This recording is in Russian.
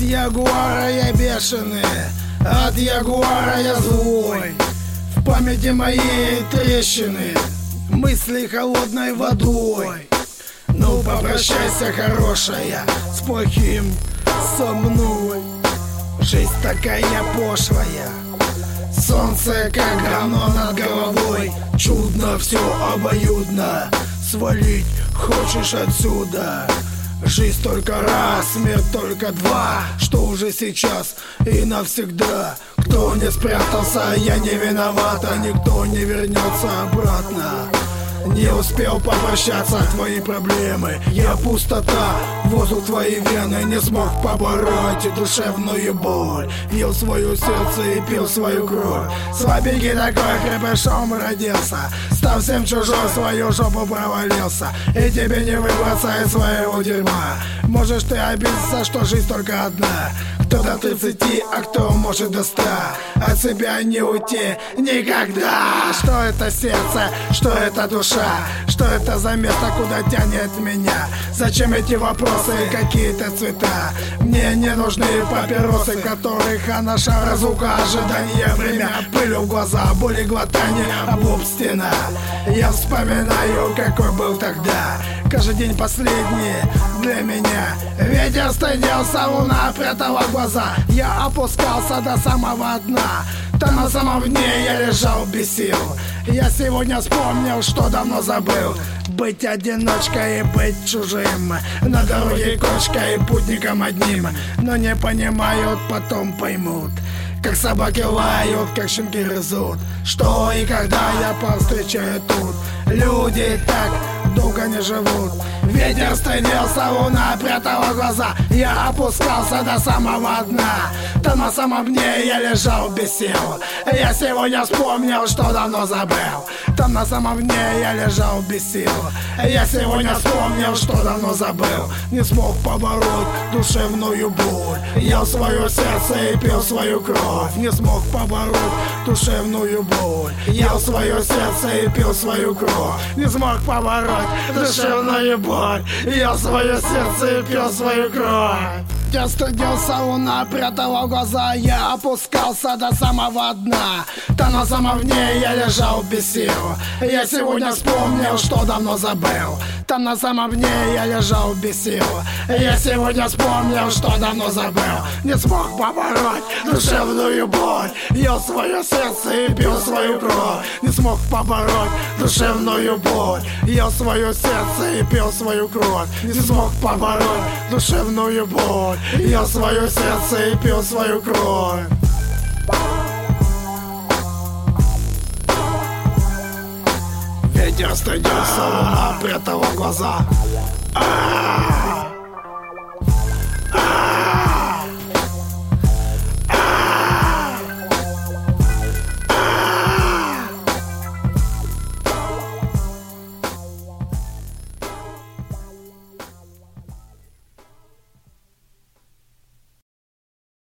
ягуара я бешеный, от ягуара я злой. В памяти моей трещины, мысли холодной водой. Ну попрощайся, хорошая, с плохим со мной. Жизнь такая пошлая, солнце как говно над головой. Чудно, все обоюдно, свалить хочешь отсюда. Жизнь только раз, смерть только два. Что уже сейчас и навсегда. Кто не спрятался, я не виноват, а никто не вернется обратно. Не успел попрощаться, твои проблемы. Я пустота, воздух твои вены. Не смог побороть душевную боль. Пил свое сердце и пил свою кровь. Слабенький такой крепышом родился, став всем чужой, свою жопу провалился. И тебе не выбраться из своего дерьма. Можешь ты обидеться, что жизнь только одна. Кто до 30, а кто может до 100. От себя не уйти никогда. Что это сердце, что это душа, что это за место, куда тянет меня? Зачем эти вопросы и какие-то цвета? Мне не нужны папиросы, которых наша разлука, ожидание, время, пыль в глаза, боли, глотание, об стена. Я вспоминаю, какой был тогда. Каждый день последний для меня. Ветер стыдился, луна прятала глаза. Я опускался до самого дна. Там на самом дне я лежал без сил. Я сегодня вспомнил, что давно забыл. Быть одиночкой и быть чужим. На дороге кошкой и путником одним. Но не понимают, потом поймут. Как собаки лают, как щенки грызут. Что и когда я повстречаю тут. Люди так долго не живут. Ветер стыдился, луна прятала глаза. Я опускался до самого дна. Там на самом дне я лежал без сил. Я сегодня вспомнил, что давно забыл. Там на самом дне я лежал без сил. Я сегодня вспомнил, что давно забыл. Не смог побороть душевную боль. Ел свое сердце и пил свою кровь. Не смог побороть душевную боль. Ел свое сердце и пил свою кровь. Не смог побороть душевную боль. Ел свое сердце и пил свою кровь. Я стыдился, луна прятала глаза. Я опускался до самого дна. Там на самом дне я лежал без сил. Я сегодня вспомнил, что давно забыл. Там на самом дне я лежал без сил. Я сегодня вспомнил, что давно забыл. Не смог побороть душевную боль. Ел свое сердце и пил свою кровь. Не смог побороть душевную боль. Ел свое сердце и пил свою кровь. Не смог побороть душевную боль. Ел свое сердце и пил свою кровь. Ветер стыдился, луна прятала глаза.